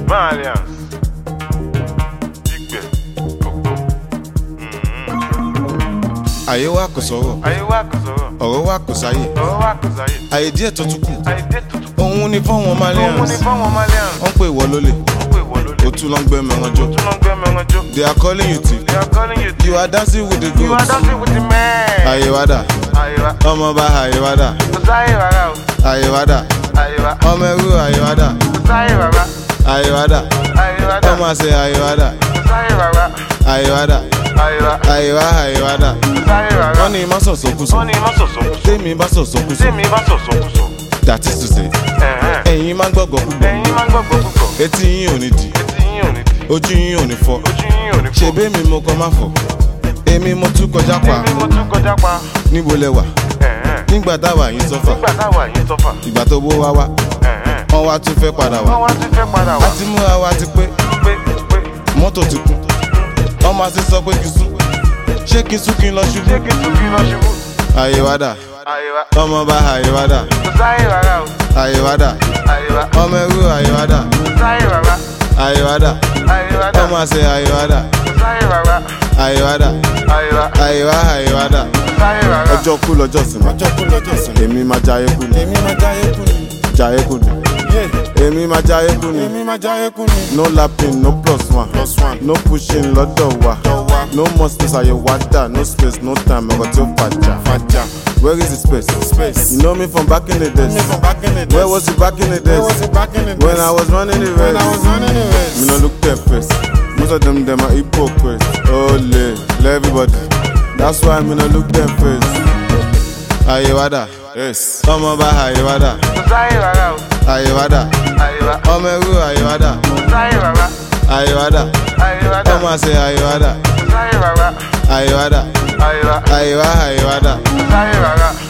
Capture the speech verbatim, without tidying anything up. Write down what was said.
Malians. Igbe. Koko. Ayé wa kò sọ̀rọ̀, Ayé wa kò sọ̀rọ̀. ọ̀rọ̀ wa kò sáyé. Ọ̀rọ̀ wa kò sáyé. Ayé díẹ̀ tó tún kù, Ayé dé tuntun. òun ni fọ́wọ́n Òun ni Malians. fáwọn Malians. Wọ́n pè wọ́ lólè, Wọ́n pè wọ́n lólè. òtún ló ń gbé mẹ́ran jó. Tún lọ gbé mẹ́ran jó. They are calling you thief, They are calling you. you are dancing with the You are goats. dancing with the man. Ayé wa dà, Ayé wa. ọmọ bá ayé wa dà, Kò sáyé rárá o. ayé wa dà, Ayé wa. ọmọ ẹrú ayé wa dà, Kò sáyé rárá. ayé wa dà, Ayé wa dà. ọmọ àṣẹ ayé wa dà, Kò sáyé rárá. ayé wa dà, Ayé wa. ayé wa ayé wa dà. Kò sáyé rárá. Wọ́n ní má sọ̀sọ̀ kú sọ, Wọ́n ní má sọ̀sọ̀ kù sọ. tèmi bá sọ̀sọ̀ kú sọ. Tèmi bá sọ̀sọ̀ kù sọ. That is to say, Ẹ̀hẹ́n. ẹ̀yin máa ń gbọ́gbọ́ púpọ̀, Ẹ̀yin máa ń gbọ́gbọ́ púpọ̀. etí yín ò ní dì, Etí yín ò ní di. ojú yín ò ní fọ́. Ojú yín ò ní fọ́. Ṣebí mi mo kọ má fọ̀, èmi mo tún kọjá pa. Èmi mo tún kọjá pa. Níbo lẹ wà? Ẹ̀hẹ́n. Nígbà táwa yín sọ́fà, Nígbà táwa yìí sọ́fà. ìgbà tó bó wá wá, Ẹ̀hẹ́n. wọ́n wá tún fẹ́ padà Wọ́n wá. wá tún fẹ́ padà wá. A ti múra wa ti pé, Pé pé. mọ́tò ti kún. Ọmọ àti sọ pé kí n sún, ṣé kí n sún kí n lọ Ṣé ṣubú? kí n tún kí n lọ ṣubú? Ayé wa dà, Ayé wa. ọmọ bá ayé wa dà, Kò sáyé rárá o. ayé wa dà, Ayé wa. ọmọ ẹrú ayé wa dà, Kò sáyé rárá. ayé wa dà, Ayé wa dà. ọmọ àṣẹ ayé wa dà, Kò sáyé rárá. ayé wa dà, Ayé wa. ayé wa ayé wa dà. Kò sáyé rárá. Ọjọ́ kú lọ́jọ́ sinmi, ọjọ́ kú lọ́jọ́ sinmi. Èmi máa jayé kú ni, èmi máa jayé kú ni, jayé kú ni. Èmi máa jayé kú ni, èmi máa jayé kú ni. No lapping, no plus one, plus one. No pushing lọ́dọ̀ wa, no more space àyè wá dà, no space, no time, ọkọ̀ tí ó fàjà. Fàjà. Where is the space? Space. You know me from back in the days. Me from back in the days. Where was you back in the days? Where was you back in the days? When I was running the race. When I was running the race. Me no look their face. Most of them them are hypocrites. Oh, le, le everybody. That's why me no look their face. Ayé wa dà. Yes. Ọmọ bá ayé wa dà. Kò sáyé rárá o. Ayé wa dà. Ayé wa. Ọmọ ẹrú ayé wa dà. Kò sáyé rárá. Ayé wa dà. Ayé wa dà. Ọmọ àṣẹ ayé wa dà. Kò sáyé rárá. Ayé wa dà. Ayé wa. Ayé wa ayé wa dà. Kò sáyé rárá.